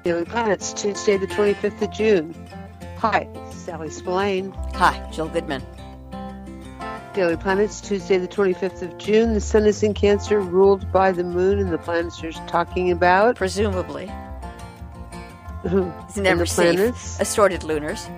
Daily Planets, Tuesday the 25th of June. Hi, Sally Spillane. Hi, Jill Goodman. Daily Planets, Tuesday the 25th of June. The sun is in Cancer, ruled by the moon, and the planets are talking about... Presumably. Who? It's never the safe. Planets. Assorted lunars.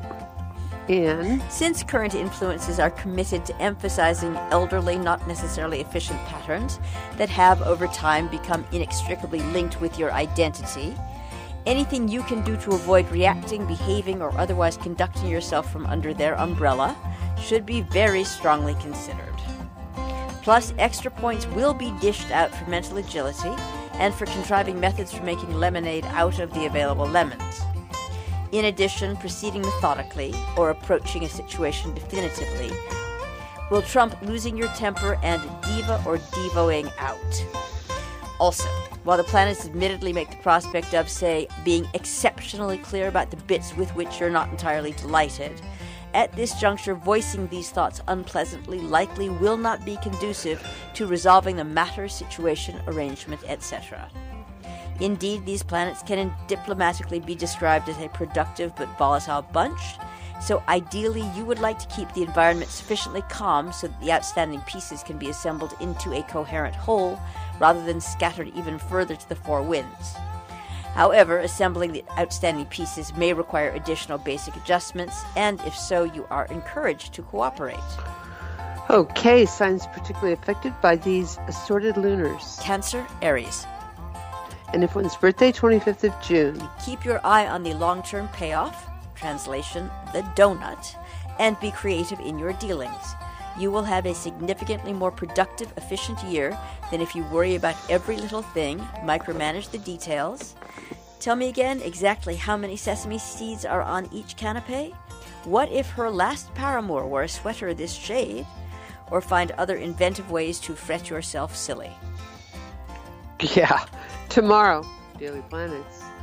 And? Since current influences are committed to emphasizing elderly, not necessarily efficient patterns that have over time become inextricably linked with your identity, anything you can do to avoid reacting, behaving, or otherwise conducting yourself from under their umbrella should be very strongly considered. Plus, extra points will be dished out for mental agility and for contriving methods for making lemonade out of the available lemons. In addition, proceeding methodically or approaching a situation definitively will trump losing your temper and diva or devoing out. Also, while the planets admittedly make the prospect of, say, being exceptionally clear about the bits with which you're not entirely delighted, at this juncture, voicing these thoughts unpleasantly likely will not be conducive to resolving the matter, situation, arrangement, etc. Indeed, these planets can diplomatically be described as a productive but volatile bunch, so ideally you would like to keep the environment sufficiently calm so that the outstanding pieces can be assembled into a coherent whole, rather than scattered even further to the four winds. However, assembling the outstanding pieces may require additional basic adjustments, and if so, you are encouraged to cooperate. Okay, signs particularly affected by these assorted lunars. Cancer, Aries. And if one's birthday, 25th of June. Keep your eye on the long-term payoff, translation, the donut, and be creative in your dealings. You will have a significantly more productive, efficient year than if you worry about every little thing, micromanage the details. Tell me again exactly how many sesame seeds are on each canapé? What if her last paramour wore a sweater this shade? Or find other inventive ways to fret yourself silly. Yeah. Tomorrow, Daily Planets.